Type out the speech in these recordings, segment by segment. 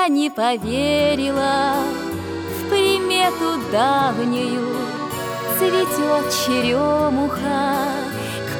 не поверила в примету давнюю. Цветет черемуха к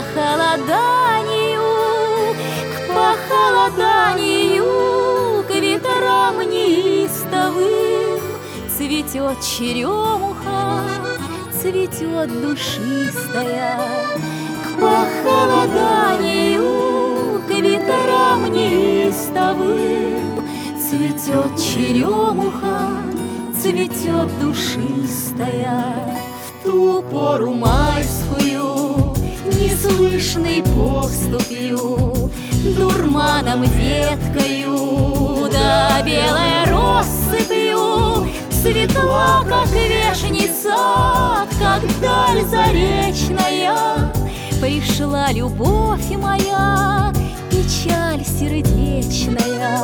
похолоданию, к ветрам неистовым. Цветет черемуха, цветет душистая, к похолоданию, к ветрам неистовым. Цветет черемуха, цветет душистая. В ту пору майскую, неслышной поступью, дурманом веткою, да белой россыпью, светла, как вешница, как даль заречная. Пришла любовь моя, печаль сердечная.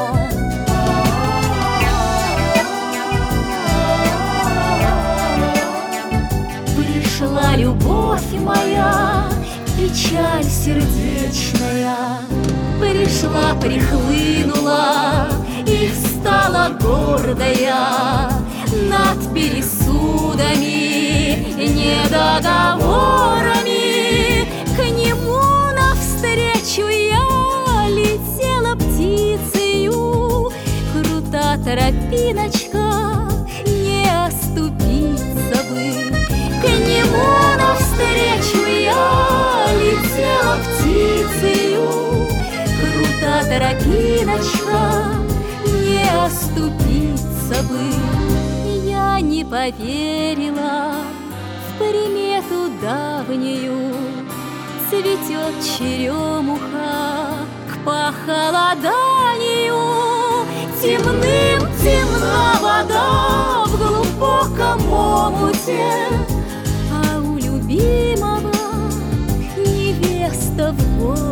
Пришла любовь моя, печаль сердечная. Пришла, прихлынула и встала гордая над пересудами, недоговорами. К нему навстречу я летела птицею. Крута тропиночка, не оступиться бы. К нему навстречу я летела птицею. Крута тропиночка, не оступиться бы. Я не поверила в примету давнюю. Цветет черемуха к похолоданию. Темным темна вода в глубоком омуте, а у любимого невеста в городе.